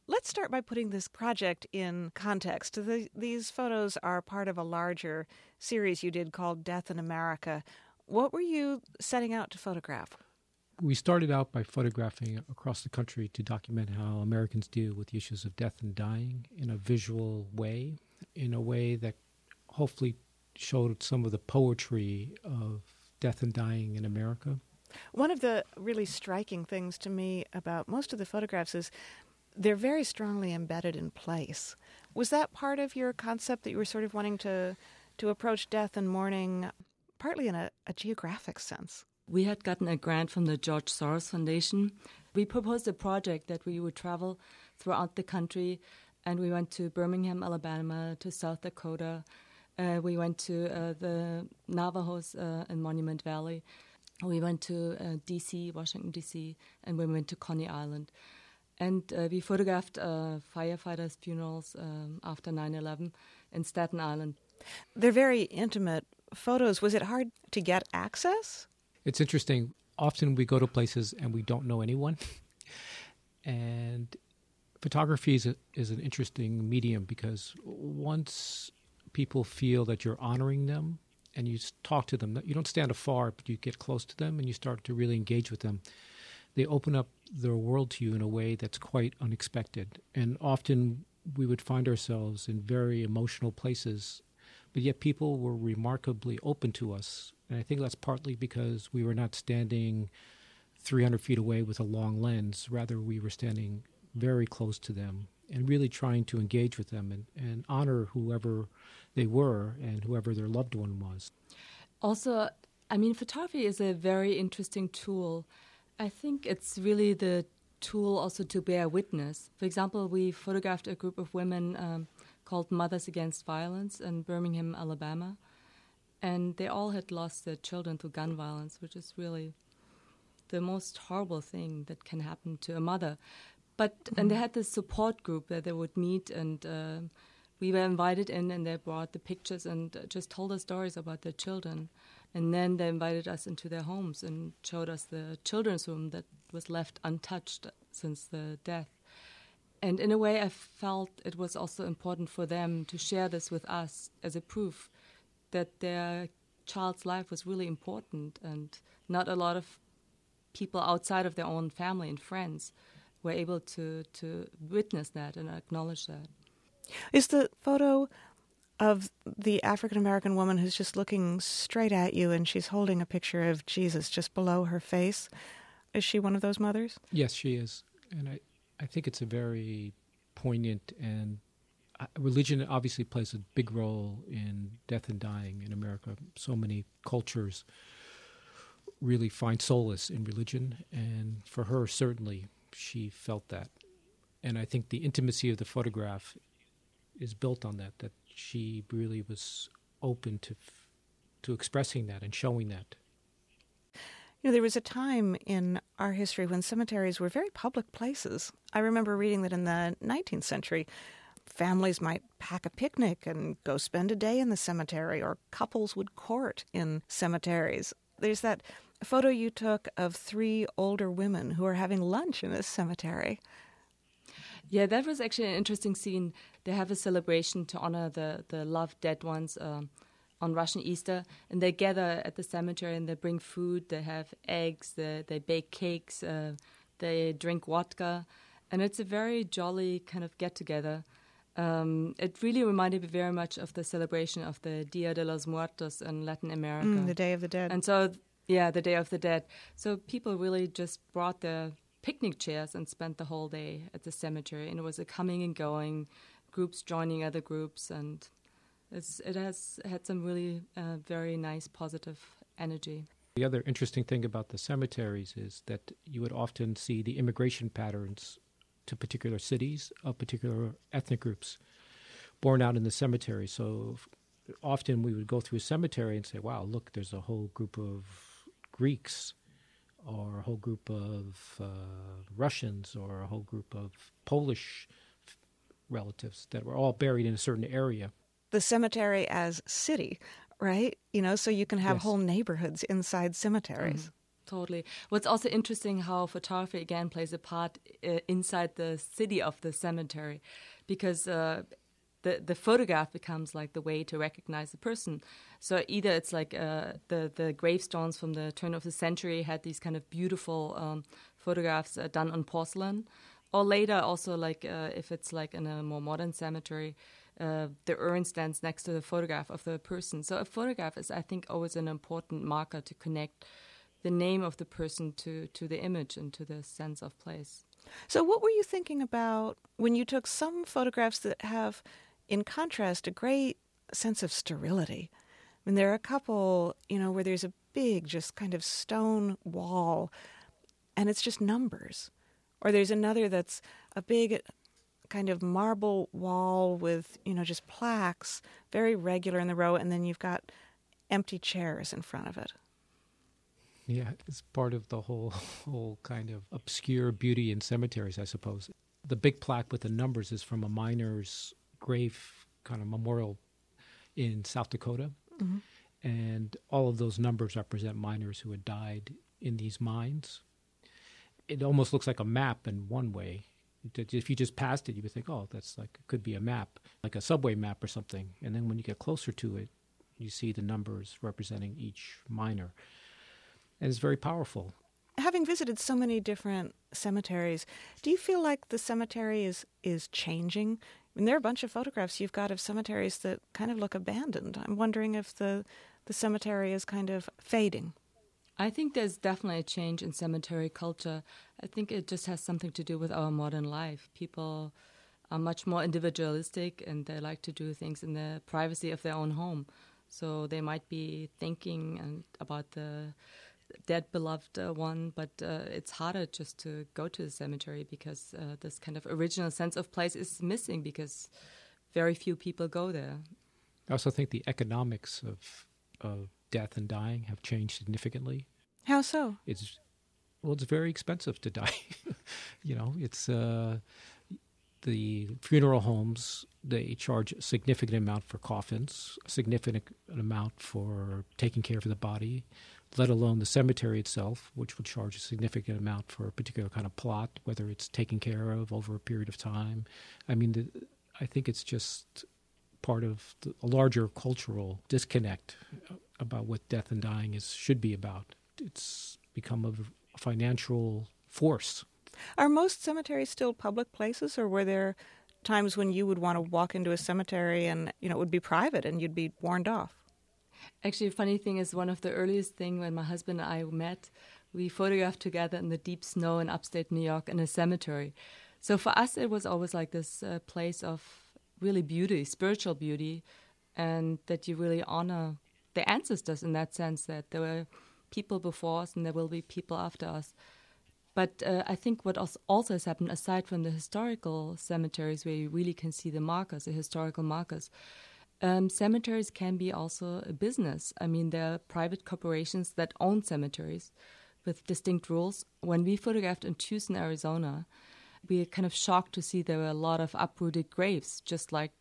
Let's start by putting this project in context. These photos are part of a larger series you did called Death in America. What were you setting out to photograph? We started out by photographing across the country to document how Americans deal with the issues of death and dying in a visual way, in a way that hopefully showed some of the poetry of death and dying in America. One of the really striking things to me about most of the photographs is they're very strongly embedded in place. Was that part of your concept, that you were sort of wanting to approach death and mourning partly in a geographic sense? We had gotten a grant from the George Soros Foundation. We proposed a project that we would travel throughout the country, and we went to Birmingham, Alabama, to South Dakota. We went to the Navajos in Monument Valley. We went to D.C., Washington, D.C., and we went to Coney Island. And we photographed firefighters' funerals after 9/11 in Staten Island. They're very intimate photos. Was it hard to get access? It's interesting. Often we go to places and we don't know anyone. And photography is an interesting medium because once people feel that you're honoring them and you talk to them, you don't stand afar, but you get close to them and you start to really engage with them. They open up their world to you in a way that's quite unexpected. And often we would find ourselves in very emotional places, but yet people were remarkably open to us. And I think that's partly because we were not standing 300 feet away with a long lens. Rather, we were standing very close to them and really trying to engage with them and honor whoever they were and whoever their loved one was. Also, I mean, photography is a very interesting tool. I think it's really the tool also to bear witness. For example, we photographed a group of women called Mothers Against Violence in Birmingham, Alabama. And they all had lost their children through gun violence, which is really the most horrible thing that can happen to a mother. And they had this support group where they would meet, and we were invited in, and they brought the pictures and just told us stories about their children. And then they invited us into their homes and showed us the children's room that was left untouched since the death. And in a way, I felt it was also important for them to share this with us as a proof that their child's life was really important, and not a lot of people outside of their own family and friends were able to witness that and acknowledge that. Is the photo of the African-American woman who's just looking straight at you and she's holding a picture of Jesus just below her face, is she one of those mothers? Yes, she is. And I think it's a very poignant and religion obviously plays a big role in death and dying in America. So many cultures really find solace in religion, and for her, certainly, she felt that. And I think the intimacy of the photograph is built on that she really was open to expressing that and showing that. You know, there was a time in our history when cemeteries were very public places. I remember reading that in the 19th century, families might pack a picnic and go spend a day in the cemetery, or couples would court in cemeteries. There's that photo you took of 3 older women who are having lunch in a cemetery. Yeah, that was actually an interesting scene. They have a celebration to honor the loved dead ones on Russian Easter, and they gather at the cemetery and they bring food. They have eggs, they bake cakes, they drink vodka, and it's a very jolly kind of get-together. It really reminded me very much of the celebration of the Dia de los Muertos in Latin America. The Day of the Dead. And so, yeah, the Day of the Dead. So people really just brought their picnic chairs and spent the whole day at the cemetery. And it was a coming and going, groups joining other groups. And it has had some really very nice, positive energy. The other interesting thing about the cemeteries is that you would often see the immigration patterns to particular cities of particular ethnic groups born out in the cemetery. So often we would go through a cemetery and say, wow, look, there's a whole group of Greeks, or a whole group of Russians, or a whole group of Polish relatives that were all buried in a certain area. The cemetery as city, right? You know, so you can have Yes. whole neighborhoods inside cemeteries. Totally. What's also interesting how photography again plays a part inside the city of the cemetery, because the photograph becomes like the way to recognize the person. So either it's like the gravestones from the turn of the century had these kind of beautiful photographs done on porcelain, or later also like if it's like in a more modern cemetery, the urn stands next to the photograph of the person. So a photograph is, I think, always an important marker to connect the name of the person to the image and to the sense of place. So what were you thinking about when you took some photographs that have, in contrast, a great sense of sterility? I mean, there are a couple, where there's a big, just kind of stone wall, and it's just numbers. Or there's another that's a big kind of marble wall with, just plaques, very regular in the row, and then you've got empty chairs in front of it. Yeah, it's part of the whole kind of obscure beauty in cemeteries, I suppose. The big plaque with the numbers is from a miner's grave kind of memorial in South Dakota. Mm-hmm. And all of those numbers represent miners who had died in these mines. It almost looks like a map in one way. If you just passed it, you would think, oh, that's like, it could be a map, like a subway map or something. And then when you get closer to it, you see the numbers representing each miner. And it's very powerful. Having visited so many different cemeteries, do you feel like the cemetery is changing? I mean, there are a bunch of photographs you've got of cemeteries that kind of look abandoned. I'm wondering if the cemetery is kind of fading. I think there's definitely a change in cemetery culture. I think it just has something to do with our modern life. People are much more individualistic, and they like to do things in the privacy of their own home. So they might be thinking about the dead beloved one, but it's harder just to go to the cemetery because this kind of original sense of place is missing because very few people go there. I also think the economics of death and dying have changed significantly. How so? It's very expensive to die. It's the funeral homes, they charge a significant amount for coffins, a significant amount for taking care of the body, let alone the cemetery itself, which would charge a significant amount for a particular kind of plot, whether it's taken care of over a period of time. I mean, I think it's just part of a larger cultural disconnect about what death and dying should be about. It's become a financial force. Are most cemeteries still public places, or were there times when you would want to walk into a cemetery and, it would be private and you'd be warned off? Actually, a funny thing is one of the earliest things when my husband and I met, we photographed together in the deep snow in upstate New York in a cemetery. So for us, it was always like this place of really beauty, spiritual beauty, and that you really honor the ancestors in that sense, that there were people before us and there will be people after us. But I think what also has happened, aside from the historical cemeteries where you really can see the markers, the historical markers, cemeteries can be also a business. I mean, there are private corporations that own cemeteries with distinct rules. When we photographed in Tucson, Arizona, we were kind of shocked to see there were a lot of uprooted graves, just like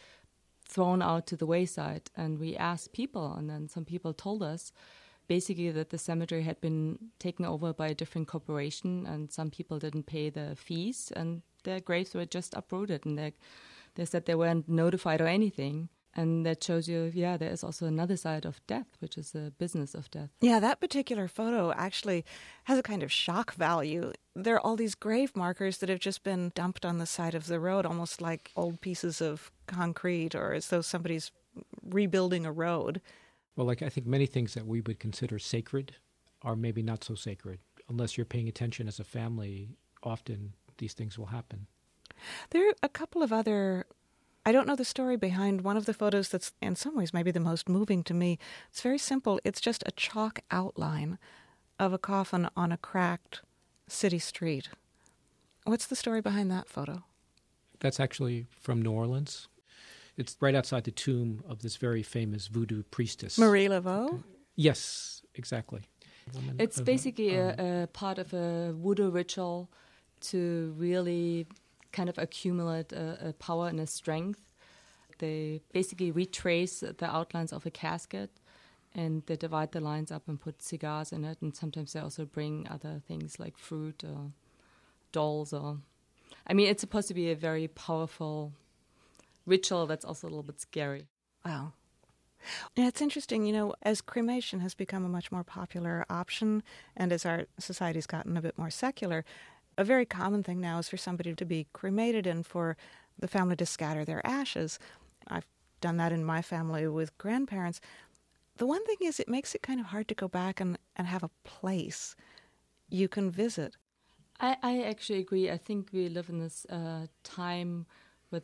thrown out to the wayside. And we asked people, and then some people told us basically that the cemetery had been taken over by a different corporation, and some people didn't pay the fees, and their graves were just uprooted, and they said they weren't notified or anything. And that shows you, there is also another side of death, which is the business of death. Yeah, that particular photo actually has a kind of shock value. There are all these grave markers that have just been dumped on the side of the road, almost like old pieces of concrete, or as though somebody's rebuilding a road. Well, I think many things that we would consider sacred are maybe not so sacred. Unless you're paying attention as a family, often these things will happen. There are a couple of other... I don't know the story behind one of the photos that's in some ways maybe the most moving to me. It's very simple. It's just a chalk outline of a coffin on a cracked city street. What's the story behind that photo? That's actually from New Orleans. It's right outside the tomb of this very famous voodoo priestess. Marie Laveau? Yes, exactly. It's basically a part of a voodoo ritual to really kind of accumulate a power and a strength. They basically retrace the outlines of a casket and they divide the lines up and put cigars in it, and sometimes they also bring other things like fruit or dolls. It's supposed to be a very powerful ritual that's also a little bit scary. Wow. Yeah, it's interesting, as cremation has become a much more popular option and as our society's gotten a bit more secular, a very common thing now is for somebody to be cremated and for the family to scatter their ashes. I've done that in my family with grandparents. The one thing is it makes it kind of hard to go back and have a place you can visit. I actually agree. I think we live in this time where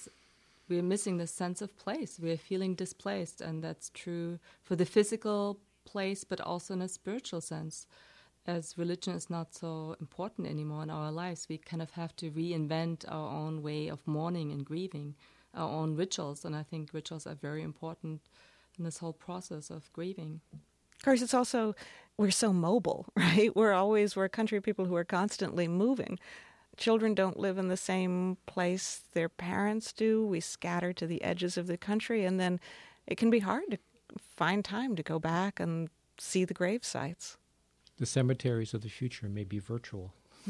we're missing the sense of place. We're feeling displaced, and that's true for the physical place, but also in a spiritual sense. As religion is not so important anymore in our lives, we kind of have to reinvent our own way of mourning and grieving, our own rituals, and I think rituals are very important in this whole process of grieving. Of course, it's also, we're so mobile, right? We're a country of people who are constantly moving. Children don't live in the same place their parents do. We scatter to the edges of the country, and then it can be hard to find time to go back and see the grave sites. The cemeteries of the future may be virtual.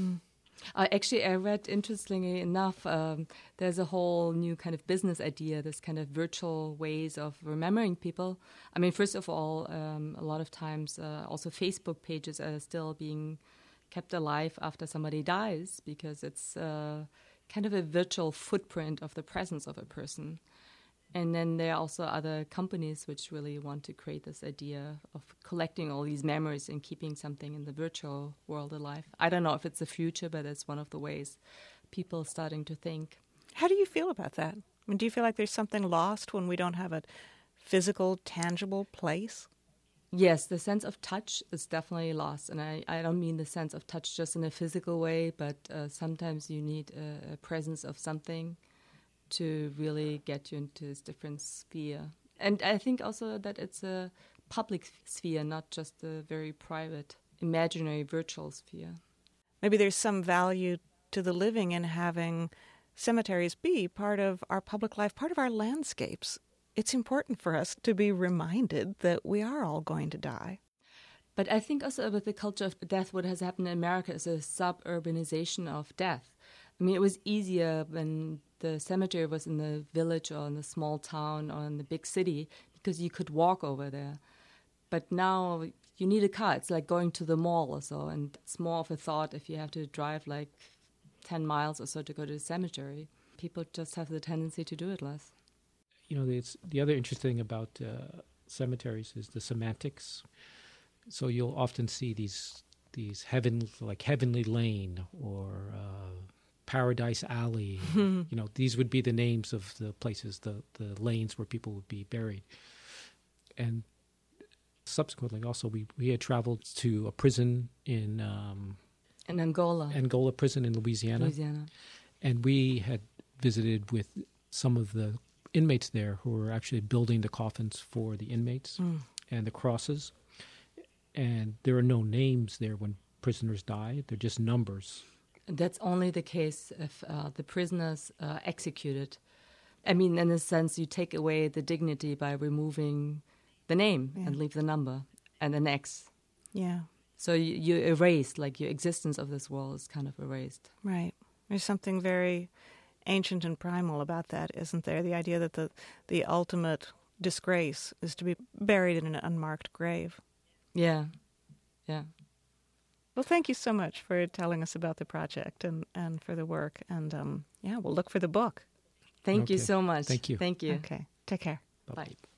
Actually, I read, interestingly enough, there's a whole new kind of business idea, this kind of virtual ways of remembering people. First of all, a lot of times also Facebook pages are still being kept alive after somebody dies because it's kind of a virtual footprint of the presence of a person. And then there are also other companies which really want to create this idea of collecting all these memories and keeping something in the virtual world alive. I don't know if it's the future, but it's one of the ways people are starting to think. How do you feel about that? Do you feel like there's something lost when we don't have a physical, tangible place? Yes, the sense of touch is definitely lost. And I don't mean the sense of touch just in a physical way, but sometimes you need a presence of something to really get you into this different sphere. And I think also that it's a public sphere, not just a very private, imaginary, virtual sphere. Maybe there's some value to the living in having cemeteries be part of our public life, part of our landscapes. It's important for us to be reminded that we are all going to die. But I think also with the culture of death, what has happened in America is a suburbanization of death. It was easier when the cemetery was in the village or in the small town or in the big city because you could walk over there. But now you need a car. It's like going to the mall or so, and it's more of a thought if you have to drive like 10 miles or so to go to the cemetery. People just have the tendency to do it less. It's the other interesting thing about cemeteries is the semantics. So you'll often see these Heavenly Lane or Paradise Alley. These would be the names of the places, the lanes where people would be buried. And subsequently, also, we had traveled to a prison in Angola. Angola prison in Louisiana. And we had visited with some of the inmates there who were actually building the coffins for the inmates and the crosses. And there are no names there when prisoners die. They're just numbers. That's only the case if the prisoners executed. In a sense, you take away the dignity by removing the name and leave the number and an X. Yeah. So you erased, like your existence of this world is kind of erased. Right. There's something very ancient and primal about that, isn't there? The idea that the ultimate disgrace is to be buried in an unmarked grave. Yeah. Well, thank you so much for telling us about the project and for the work. And we'll look for the book. Thank you so much. Thank you. Thank you. Okay. Take care. Bye.